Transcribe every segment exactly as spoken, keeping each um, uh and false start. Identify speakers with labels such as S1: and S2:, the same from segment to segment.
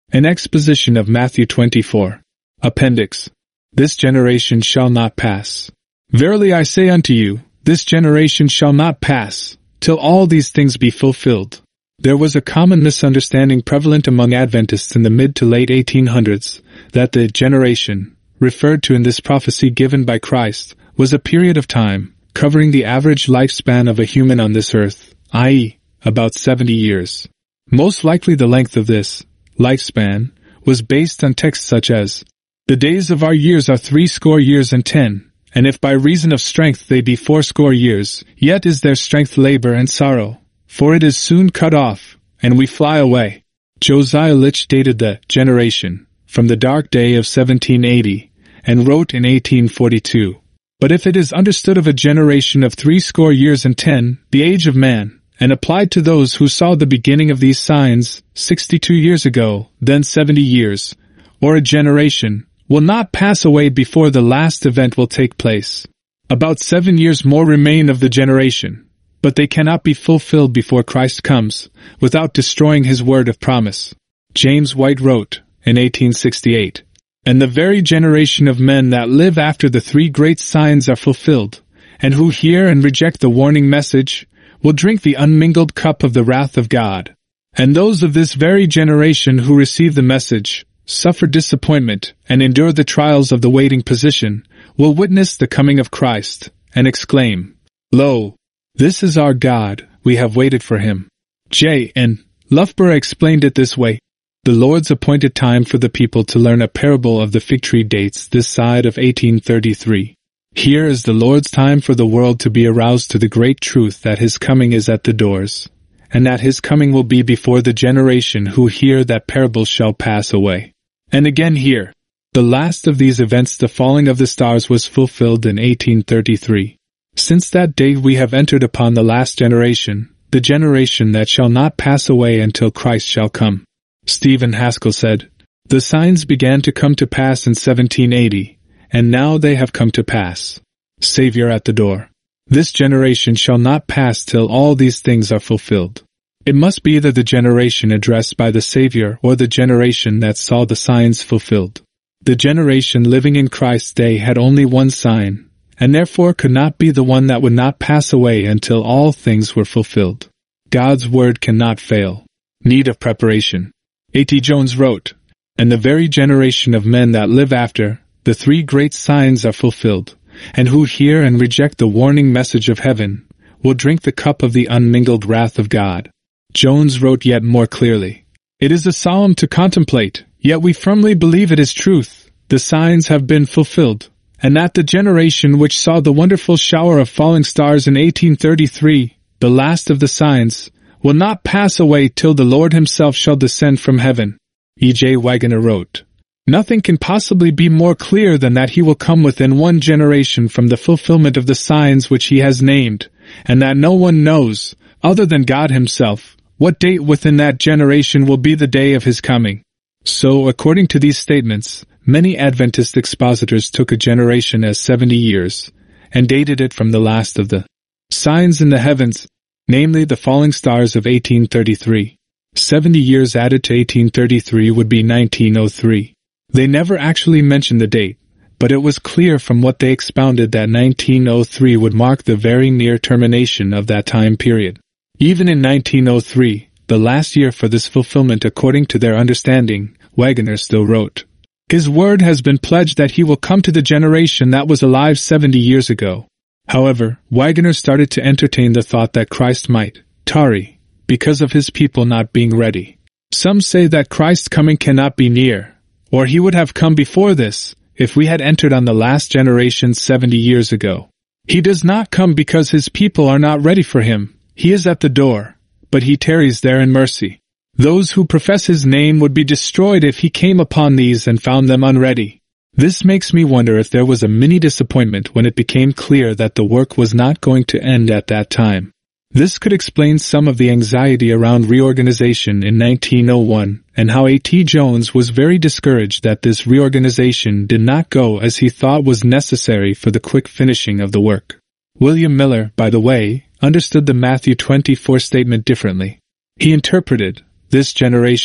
S1: An exposition of Matthew twenty-four. Appendix. This generation shall not pass. Verily I say unto you, this generation shall not pass, till all these things be fulfilled. There was a common misunderstanding prevalent among Adventists in the mid to late eighteen hundreds, that the generation, referred to in this prophecy given by Christ, was a period of time, covering the average lifespan of a human on this earth, that is, about seventy years. Most likely the length of this lifespan was based on texts such as, the days of our years are threescore years and ten, and if by reason of strength they be fourscore years, yet is their strength labor and sorrow, for it is soon cut off, and we fly away. Josiah Litch dated the generation from the dark day of seventeen eighty, and wrote in eighteen forty-two, but if it is understood of a generation of threescore years and ten, the age of man, and applied to those who saw the beginning of these signs sixty-two years ago, then seventy years, or a generation, will not pass away before the last event will take place. About seven years more remain of the generation, but they cannot be fulfilled before Christ comes, without destroying his word of promise. James White wrote, in eighteen sixty-eight, and the very generation of men that live after the three great signs are fulfilled, and who hear and reject the warning message, will drink the unmingled cup of the wrath of God. And those of this very generation who receive the message, suffer disappointment, and endure the trials of the waiting position, will witness the coming of Christ, and exclaim, Lo, this is our God, we have waited for him. J N Loughborough explained it this way, the Lord's appointed time for the people to learn a parable of the fig tree dates this side of eighteen thirty-three. Here is the Lord's time for the world to be aroused to the great truth that his coming is at the doors, and that his coming will be before the generation who hear that parables shall pass away. And again here, the last of these events, the falling of the stars, was fulfilled in eighteen thirty-three. Since that day we have entered upon the last generation, the generation that shall not pass away until Christ shall come. Stephen Haskell said, the signs began to come to pass in seventeen eighty, and now they have come to pass. Savior at the door. This generation shall not pass till all these things are fulfilled. It must be either the generation addressed by the Savior or the generation that saw the signs fulfilled. The generation living in Christ's day had only one sign, and therefore could not be the one that would not pass away until all things were fulfilled. God's word cannot fail. Need of preparation. A T Jones wrote, and the very generation of men that live after the three great signs are fulfilled, and who hear and reject the warning message of heaven, will drink the cup of the unmingled wrath of God. Jones wrote yet more clearly, it is a solemn to contemplate, yet we firmly believe it is truth. The signs have been fulfilled, and that the generation which saw the wonderful shower of falling stars in eighteen thirty-three, the last of the signs, will not pass away till the Lord himself shall descend from heaven. E J Waggoner wrote, nothing can possibly be more clear than that he will come within one generation from the fulfillment of the signs which he has named, and that no one knows, other than God himself, what date within that generation will be the day of his coming. So, according to these statements, many Adventist expositors took a generation as seventy years, and dated it from the last of the signs in the heavens, namely the falling stars of eighteen thirty-three. Seventy years added to eighteen thirty-three would be nineteen oh three. They never actually mentioned the date, but it was clear from what they expounded that nineteen oh three would mark the very near termination of that time period. Even in nineteen oh three, the last year for this fulfillment according to their understanding, Waggoner still wrote, his word has been pledged that he will come to the generation that was alive seventy years ago. However, Waggoner started to entertain the thought that Christ might tarry, because of his people not being ready. Some say that Christ's coming cannot be near, or he would have come before this, if we had entered on the last generation seventy years ago. He does not come because his people are not ready for him. He is at the door, but he tarries there in mercy. Those who profess his name would be destroyed if he came upon these and found them unready. This makes me wonder if there was a mini disappointment when it became clear that the work was not going to end at that time. This could explain some of the anxiety around reorganization in nineteen oh one, and how A T Jones was very discouraged that this reorganization did not go as he thought was necessary for the quick finishing of the work. William Miller, by the way, understood the Matthew twenty-four statement differently. He interpreted, this generation,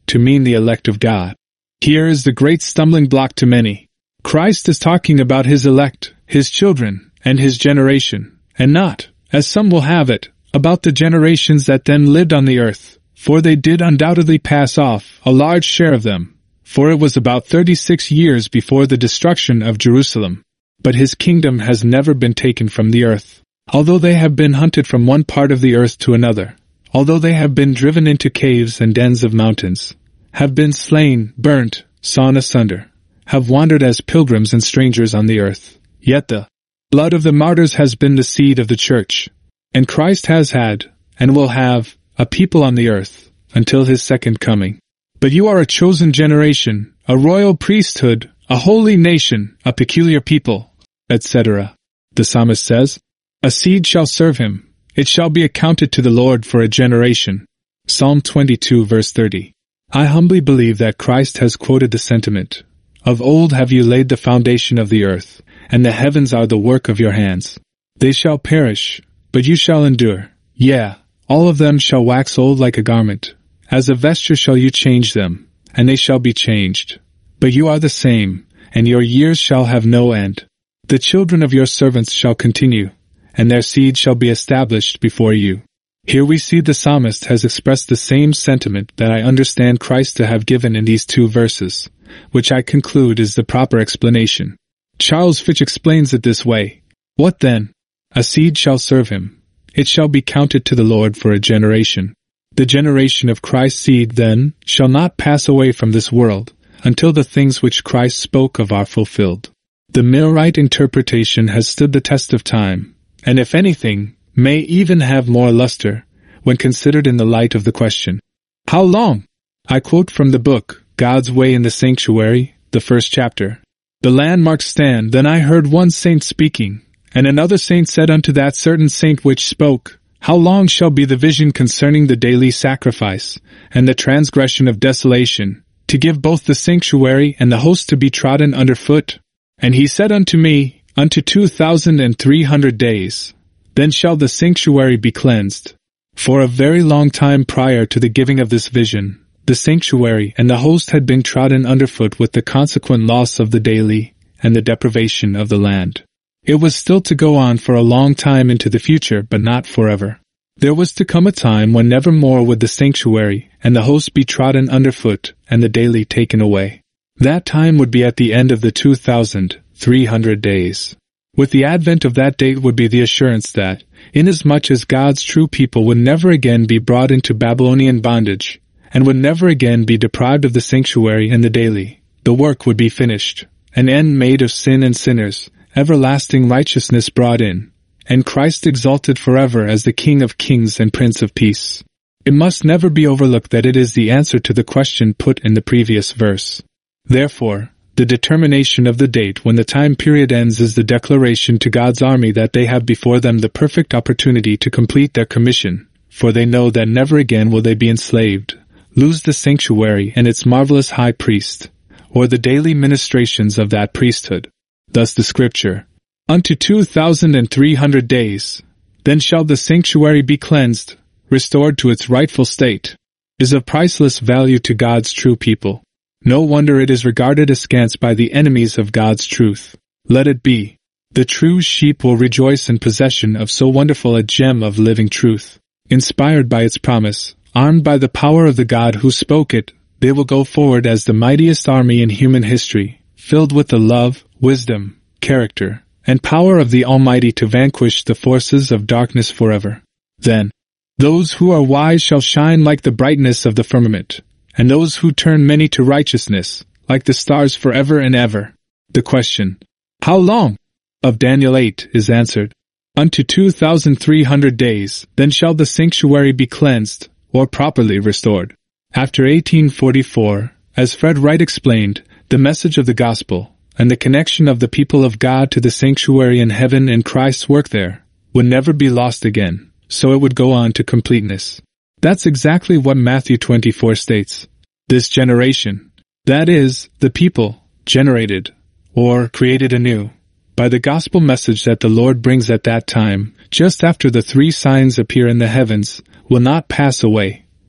S1: to mean the elect of God. Here is the great stumbling block to many. Christ is talking about his elect, his children, and his generation, and not, as some will have it, about the generations that then lived on the earth, for they did undoubtedly pass off, a large share of them, for it was about thirty-six years before the destruction of Jerusalem. But his kingdom has never been taken from the earth, although they have been hunted from one part of the earth to another, although they have been driven into caves and dens of mountains, have been slain, burnt, sawn asunder, have wandered as pilgrims and strangers on the earth. Yet the blood of the martyrs has been the seed of the church, and Christ has had, and will have, a people on the earth, until his second coming. But you are a chosen generation, a royal priesthood, a holy nation, a peculiar people, et cetera. The psalmist says, "A seed shall serve him, it shall be accounted to the Lord for a generation." Psalm twenty-two verse thirty. I humbly believe that Christ has quoted the sentiment, "Of old have you laid the foundation of the earth, and the heavens are the work of your hands. They shall perish, but you shall endure. Yea, all of them shall wax old like a garment. As a vesture shall you change them, and they shall be changed. But you are the same, and your years shall have no end. The children of your servants shall continue, and their seed shall be established before you." Here we see the psalmist has expressed the same sentiment that I understand Christ to have given in these two verses, which I conclude is the proper explanation. Charles Fitch explains it this way. What then? A seed shall serve him. It shall be counted to the Lord for a generation. The generation of Christ's seed, then, shall not pass away from this world, until the things which Christ spoke of are fulfilled. The Millerite interpretation has stood the test of time, and if anything, may even have more luster, when considered in the light of the question, "How long?" I quote from the book, God's Way in the Sanctuary, the first chapter. The landmarks stand. Then I heard one saint speaking, and another saint said unto that certain saint which spoke, "How long shall be the vision concerning the daily sacrifice, and the transgression of desolation, to give both the sanctuary and the host to be trodden under foot?" And he said unto me, "Unto two thousand and three hundred days. Then shall the sanctuary be cleansed." For a very long time prior to the giving of this vision, the sanctuary and the host had been trodden underfoot with the consequent loss of the daily and the deprivation of the land. It was still to go on for a long time into the future, but not forever. There was to come a time when never more would the sanctuary and the host be trodden underfoot and the daily taken away. That time would be at the end of the two thousand three hundred days. With the advent of that date would be the assurance that, inasmuch as God's true people would never again be brought into Babylonian bondage, and would never again be deprived of the sanctuary and the daily, the work would be finished, an end made of sin and sinners, everlasting righteousness brought in, and Christ exalted forever as the King of kings and Prince of peace. It must never be overlooked that it is the answer to the question put in the previous verse. Therefore, the determination of the date when the time period ends is the declaration to God's army that they have before them the perfect opportunity to complete their commission, for they know that never again will they be enslaved, lose the sanctuary and its marvelous high priest, or the daily ministrations of that priesthood. Thus the scripture, "Unto two thousand and three hundred days, then shall the sanctuary be cleansed, restored to its rightful state," is of priceless value to God's true people. No wonder it is regarded askance by the enemies of God's truth. Let it be. The true sheep will rejoice in possession of so wonderful a gem of living truth. Inspired by its promise, armed by the power of the God who spoke it, they will go forward as the mightiest army in human history, filled with the love, wisdom, character, and power of the Almighty to vanquish the forces of darkness forever. Then, those who are wise shall shine like the brightness of the firmament, and those who turn many to righteousness, like the stars forever and ever. The question, "How long?" of Daniel eight is answered. Unto two thousand three hundred days, then shall the sanctuary be cleansed, or properly restored. After eighteen forty-four, as Fred Wright explained, the message of the gospel, and the connection of the people of God to the sanctuary in heaven and Christ's work there, would never be lost again, so it would go on to completeness. That's exactly what Matthew twenty-four states. This generation, that is, the people, generated, or created anew, by the gospel message that the Lord brings at that time, just after the three signs appear in the heavens, will not pass away,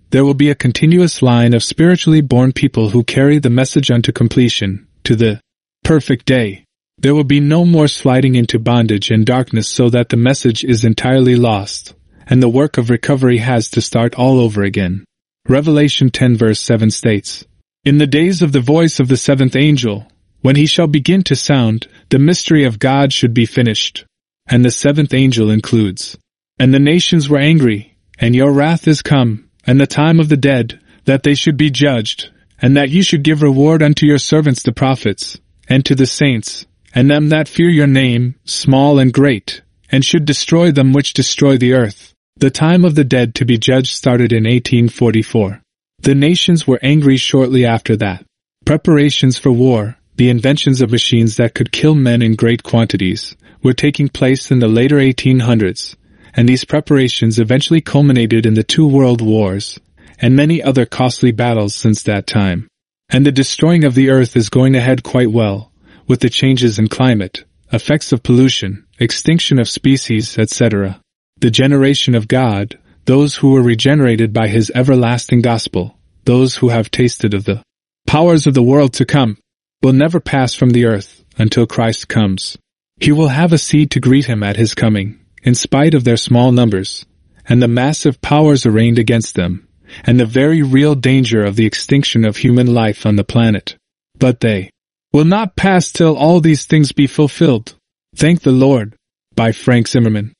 S1: there will be a continuous line of spiritually born people who carry the message unto completion, to the perfect day. There will be no more sliding into bondage and darkness so that the message is entirely lost, and the work of recovery has to start all over again. Revelation ten verse seven states, "In the days of the voice of the seventh angel, when he shall begin to sound, the mystery of God should be finished." And the seventh angel includes, "And the nations were angry, and your wrath is come, and the time of the dead, that they should be judged, and that you should give reward unto your servants the prophets, and to the saints, and them that fear your name, small and great, and should destroy them which destroy the earth." The time of the dead to be judged started in eighteen forty-four. The nations were angry shortly after that. Preparations for war, the inventions of machines that could kill men in great quantities, were taking place in the later eighteen hundreds, and these preparations eventually culminated in the two world wars, and many other costly battles since that time. And the destroying of the earth is going ahead quite well, with the changes in climate, effects of pollution, extinction of species, et cetera. The generation of God, those who were regenerated by His everlasting gospel, those who have tasted of the powers of the world to come, will never pass from the earth until Christ comes. He will have a seed to greet Him at His coming, in spite of their small numbers, and the massive powers arraigned against them, and the very real danger of the extinction of human life on the planet. But they will not pass till all these things be fulfilled. Thank the Lord. By Frank Zimmerman.